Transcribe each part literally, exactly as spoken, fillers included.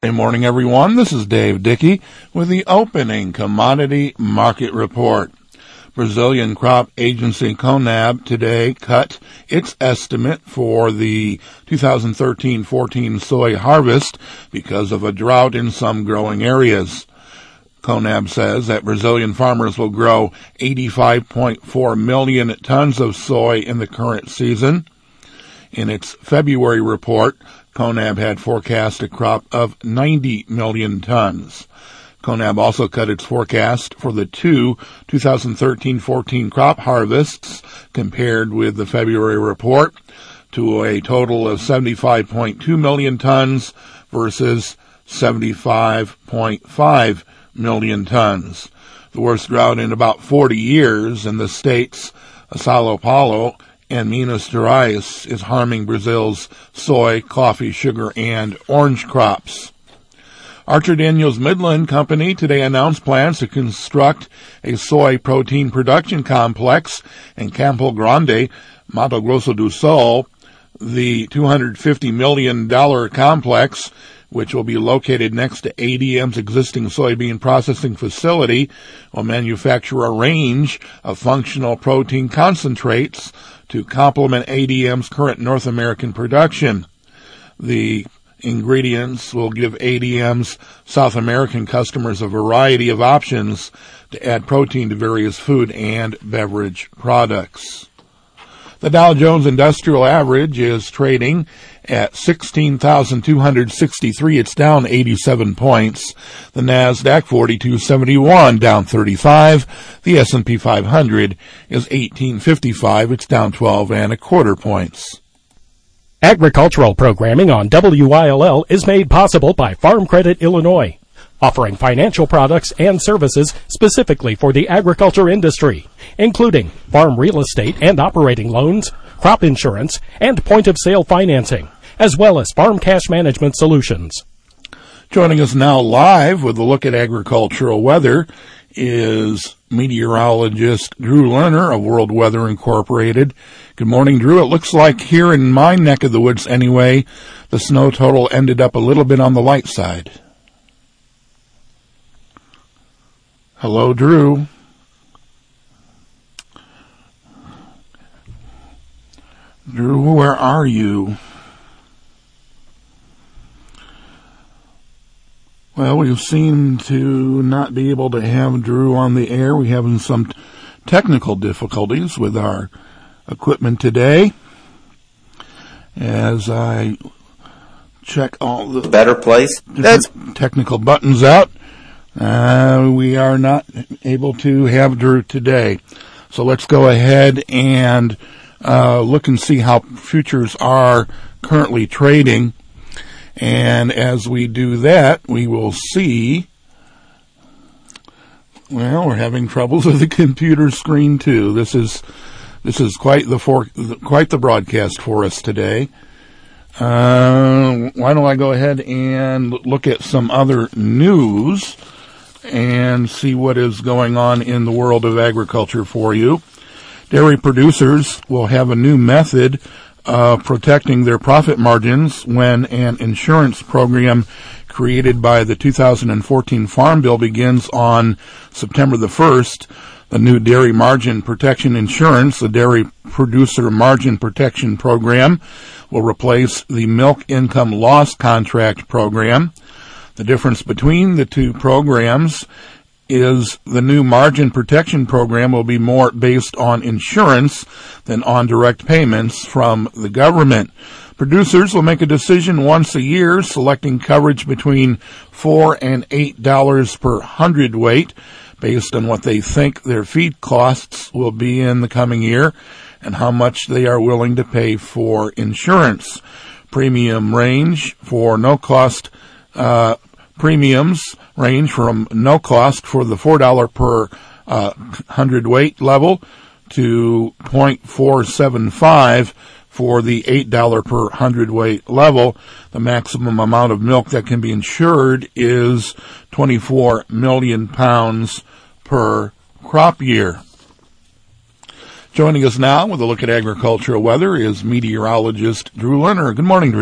Good morning, everyone. This is Dave Dickey with the opening commodity market report. Brazilian crop agency CONAB today cut its estimate for the two thousand thirteen fourteen soy harvest because of a drought in some growing areas. CONAB says that Brazilian farmers will grow eighty-five point four million tons of soy in the current season. In its February report, CONAB had forecast a crop of ninety million tons. CONAB also cut its forecast for the two two thousand thirteen fourteen crop harvests compared with the February report to a total of seventy-five point two million tons versus seventy-five point five million tons. The worst drought in about forty years in the states of Sao Paulo and Minas Gerais is harming Brazil's soy, coffee, sugar, and orange crops. Archer Daniels Midland Company today announced plans to construct a soy protein production complex in Campo Grande, Mato Grosso do Sul. The two hundred fifty million dollars complex, which will be located next to A D M's existing soybean processing facility, will manufacture a range of functional protein concentrates to complement A D M's current North American production. The ingredients will give A D M's South American customers a variety of options to add protein to various food and beverage products. The Dow Jones Industrial Average is trading at sixteen thousand two hundred sixty-three. It's down eighty-seven points. The NASDAQ forty-two seventy-one, down thirty-five. The S and P five hundred is eighteen fifty-five. It's down twelve and a quarter points. Agricultural programming on W I L L is made possible by Farm Credit Illinois, offering financial products and services specifically for the agriculture industry, including farm real estate and operating loans, crop insurance, and point-of-sale financing, as well as farm cash management solutions. Joining us now live with a look at agricultural weather is meteorologist Drew Lerner of World Weather Incorporated. Good morning, Drew. It looks like here in my neck of the woods anyway, the snow total ended up a little bit on the light side. Hello, Drew. Drew, where are you? Well, we seem to not be able to have Drew on the air. We're having some t- technical difficulties with our equipment today. As I check all the better place. That's technical buttons out. Uh, we are not able to have Drew today. So let's go ahead and uh, look and see how futures are currently trading. And as we do that, we will see, well, we're having troubles with the computer screen too. This is this is quite the for, quite the broadcast for us today. Uh, why don't I go ahead and look at some other news and see what is going on in the world of agriculture for you. Dairy producers will have a new method of protecting their profit margins when an insurance program created by the two thousand fourteen Farm Bill begins on September the first. The new Dairy Margin Protection Insurance, the Dairy Producer Margin Protection Program, will replace the Milk Income Loss Contract Program. The difference between the two programs is the new margin protection program will be more based on insurance than on direct payments from the government. Producers will make a decision once a year, selecting coverage between four and eight dollars per hundredweight, based on what they think their feed costs will be in the coming year and how much they are willing to pay for insurance. Premium range for no cost uh Premiums range from no cost for the four dollars per uh, hundredweight level to zero point four seven five for the eight dollars per hundredweight level. The maximum amount of milk that can be insured is twenty-four million pounds per crop year. Joining us now with a look at agricultural weather is meteorologist Drew Lerner. Good morning, Drew.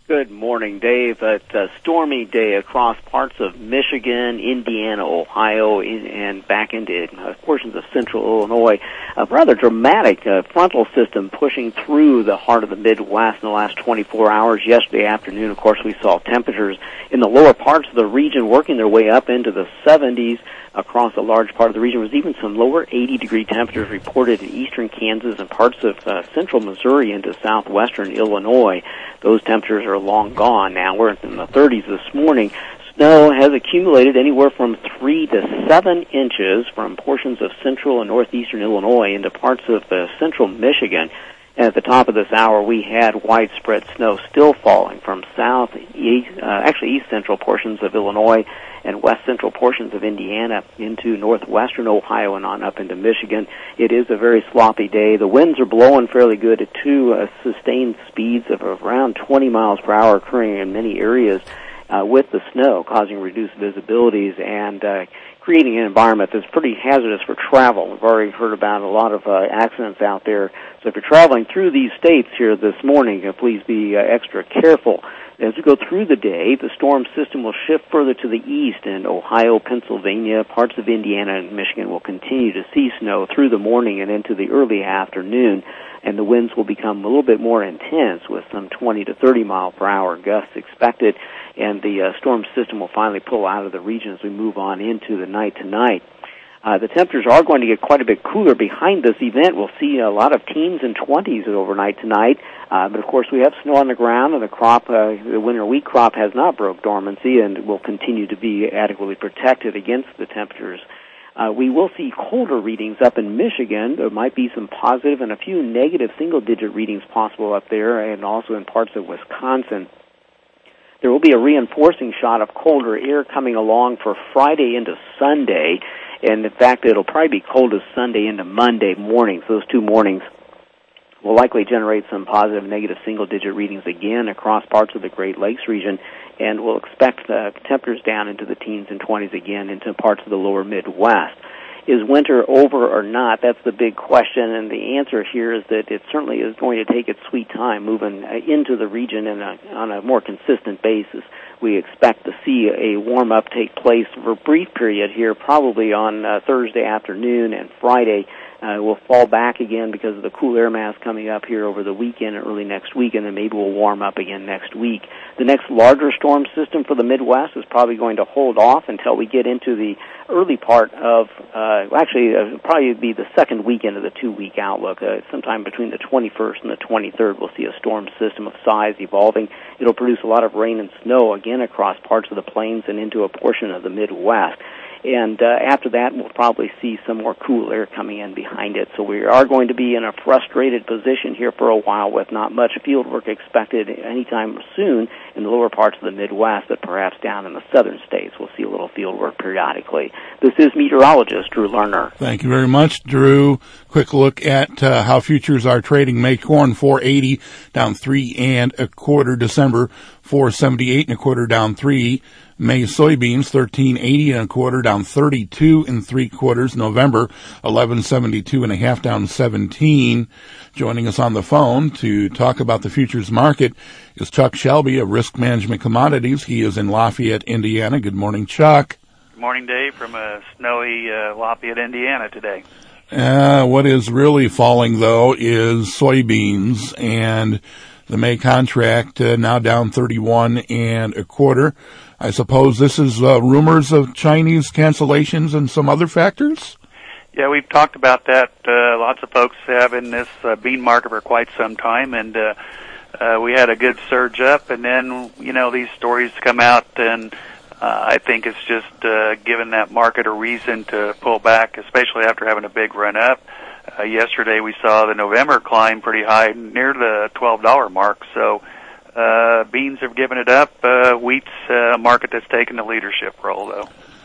Good morning, Dave. It's a stormy day across parts of Michigan, Indiana, Ohio, in, and back into uh, portions of central Illinois. A rather dramatic uh, frontal system pushing through the heart of the Midwest in the last twenty-four hours. Yesterday afternoon, of course, we saw temperatures in the lower parts of the region working their way up into the seventies across a large part of the region. There was even some lower eighty-degree temperatures reported in eastern Kansas and parts of uh, central Missouri into southwestern Illinois. Those temperatures are long gone now. We're in the thirties this morning. Snow has accumulated anywhere from three to seven inches from portions of central and northeastern Illinois into parts of uh, central Michigan. And at the top of this hour, we had widespread snow still falling from south, east, uh, actually east central portions of Illinois and west central portions of Indiana into northwestern Ohio and on up into Michigan. It is a very sloppy day. The winds are blowing fairly good at two uh, sustained speeds of around twenty miles per hour occurring in many areas uh, with the snow causing reduced visibilities and uh, creating an environment that's pretty hazardous for travel. We've already heard about a lot of uh, accidents out there. So if you're traveling through these states here this morning, uh, please be uh, extra careful. As we go through the day, the storm system will shift further to the east, and Ohio, Pennsylvania, parts of Indiana and Michigan will continue to see snow through the morning and into the early afternoon, and the winds will become a little bit more intense with some twenty to thirty mile per hour gusts expected, and the uh, storm system will finally pull out of the region as we move on into the night tonight. Uh, the temperatures are going to get quite a bit cooler behind this event. We'll see a lot of teens and twenties overnight tonight. Uh, but, of course, we have snow on the ground, and the crop, uh, the winter wheat crop has not broke dormancy and will continue to be adequately protected against the temperatures. Uh, we will see colder readings up in Michigan. There might be some positive and a few negative single-digit readings possible up there and also in parts of Wisconsin. There will be a reinforcing shot of colder air coming along for Friday into Sunday. And, in fact, it'll probably be coldest Sunday into Monday mornings. Those two mornings will likely generate some positive and negative single-digit readings again across parts of the Great Lakes region, and we'll expect uh, temperatures down into the teens and twenties again into parts of the lower Midwest. Is winter over or not? That's the big question, and the answer here is that it certainly is going to take its sweet time moving uh, into the region in a, on a more consistent basis. We expect to see a warm-up take place for a brief period here, probably on uh, Thursday afternoon and Friday. Uh, we'll fall back again because of the cool air mass coming up here over the weekend and early next week, and then maybe we'll warm up again next week. The next larger storm system for the Midwest is probably going to hold off until we get into the early part of, uh, actually, uh, probably be the second weekend of the two-week outlook. Uh, sometime between the twenty-first and the twenty-third, we'll see a storm system of size evolving. It'll produce a lot of rain and snow again across parts of the plains and into a portion of the Midwest. And uh, after that, we'll probably see some more cool air coming in behind it. So we are going to be in a frustrated position here for a while with not much field work expected anytime soon in the lower parts of the Midwest, but perhaps down in the southern states we'll see a little field work periodically. This is meteorologist Drew Lerner. Thank you very much, Drew. Quick look at uh, how futures are trading. May corn four eighty down three and a quarter. December four seventy-eight and a quarter down three. May soybeans thirteen eighty and a quarter down thirty-two and three quarters. November eleven seventy-two and a half down seventeen. Joining us on the phone to talk about the futures market is Chuck Shelby of Risk Management Commodities. He is in Lafayette, Indiana. Good morning, Chuck. Good morning, Dave, from a snowy uh, Lafayette, Indiana today. Uh, what is really falling, though, is soybeans, and the May contract uh, now down thirty-one and a quarter. I suppose this is uh, rumors of Chinese cancellations and some other factors? Yeah, we've talked about that. Uh, lots of folks have in this uh, bean market for quite some time, and uh, uh, we had a good surge up, and then, you know, these stories come out, and uh, I think it's just uh, given that market a reason to pull back, especially after having a big run up. Uh, yesterday we saw the November climb pretty high, near the twelve dollar mark, so Uh, beans have given it up. Uh, wheat's a uh, market that's taken the leadership role, though.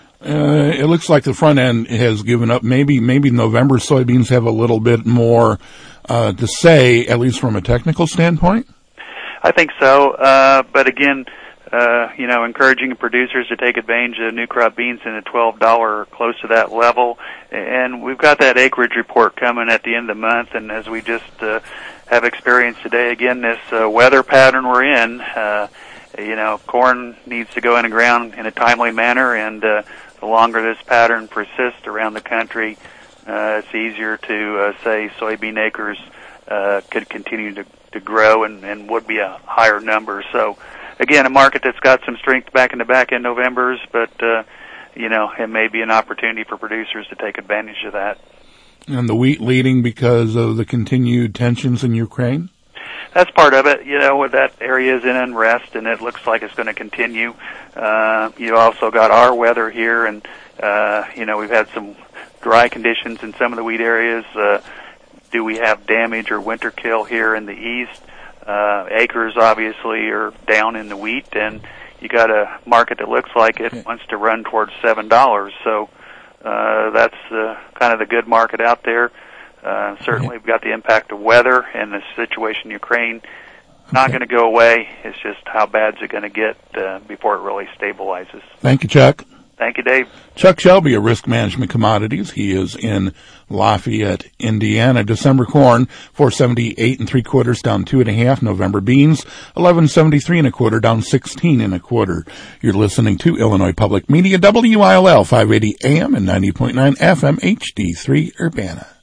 Uh, it looks like the front end has given up. Maybe, maybe November soybeans have a little bit more uh, to say, at least from a technical standpoint. I think so. Uh, but again, uh, you know, encouraging producers to take advantage of new crop beans in the twelve dollar, close to that level. And we've got that acreage report coming at the end of the month, and as we just uh, have experienced today, again, this uh, weather pattern we're in, uh, you know, corn needs to go in the ground in a timely manner, and uh, the longer this pattern persists around the country, uh, it's easier to uh, say soybean acres uh, could continue to, to grow and, and would be a higher number. So, again, a market that's got some strength back in the back end Novembers, but, uh, you know, it may be an opportunity for producers to take advantage of that. And the wheat leading because of the continued tensions in Ukraine? That's part of it. You know, that area is in unrest, and it looks like it's going to continue. Uh, you also got our weather here, and, uh, you know, we've had some dry conditions in some of the wheat areas. Uh, do we have damage or winter kill here in the east? Uh, acres obviously are down in the wheat, and you got a market that looks like it wants to run towards seven dollars. So uh, that's uh, kind of the good market out there. Uh, certainly, we've got the impact of weather and the situation in Ukraine. Not going to go away. It's just how bad is it going to get uh, before it really stabilizes. Thank you, Chuck. Thank you, Dave. Chuck Shelby of Risk Management Commodities. He is in Lafayette, Indiana. December corn, four seventy-eight and three quarters, down two and a half. November beans, eleven seventy-three and a quarter, down sixteen and a quarter. You're listening to Illinois Public Media, W I L L, five eighty A M and ninety point nine F M, H D three Urbana.